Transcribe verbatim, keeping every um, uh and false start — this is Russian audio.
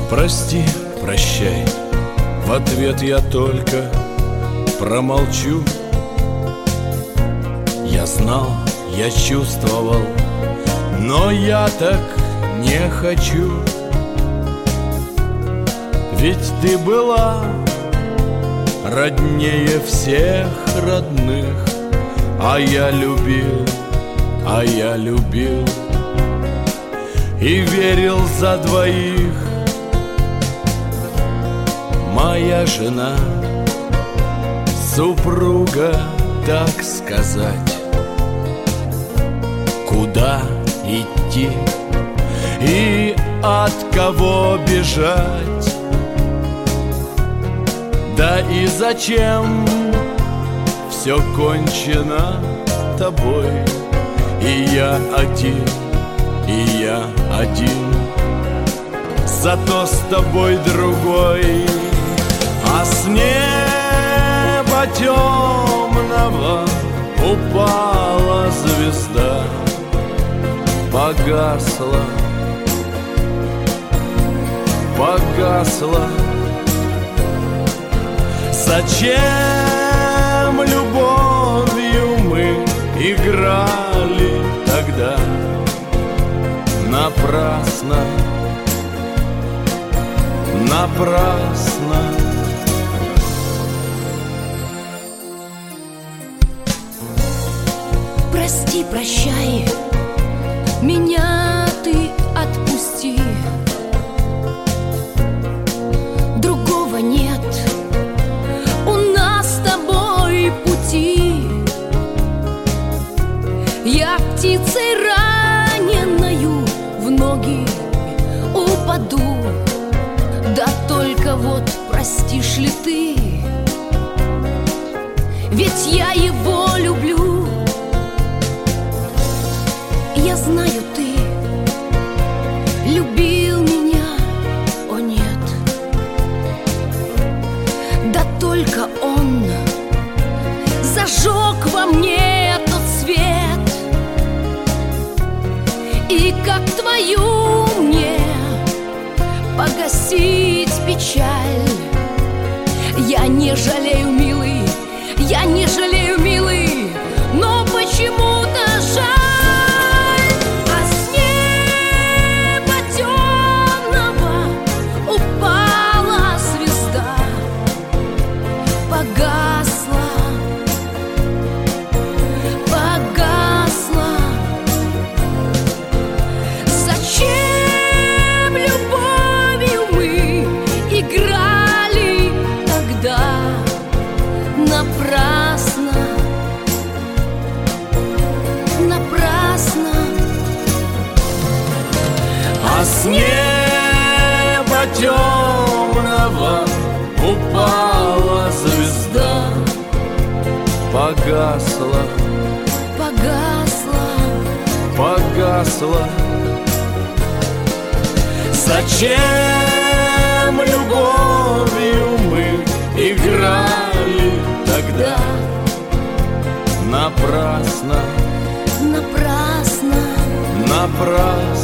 Прости, прощай, в ответ я только промолчу. Я знал, я чувствовал, но я так не хочу. Ведь ты была роднее всех родных, а я любил, а я любил и верил за двоих. Моя жена, супруга, так сказать. Куда идти и от кого бежать? Да и зачем все кончено тобой? И я один, и я один, зато с тобой другой. А с неба темного упала звезда, погасла, погасла. Зачем любовью мы играли тогда? Напрасно, напрасно. Прости, прощай, меня ты отпусти. Другого нет у нас с тобой пути. Я птицей раненою в ноги упаду. Да только вот простишь ли ты? Ведь я его люблю. Я знаю, ты любил меня, о нет. Да только он зажег во мне тот свет. И как твою мне погасить печаль? Я не жалею, милый, я не жалею, милый, но почему-то жаль. С неба темного упала звезда, погасла, погасла, погасла. Зачем любовью мы играли тогда? Напрасно, напрасно, напрасно.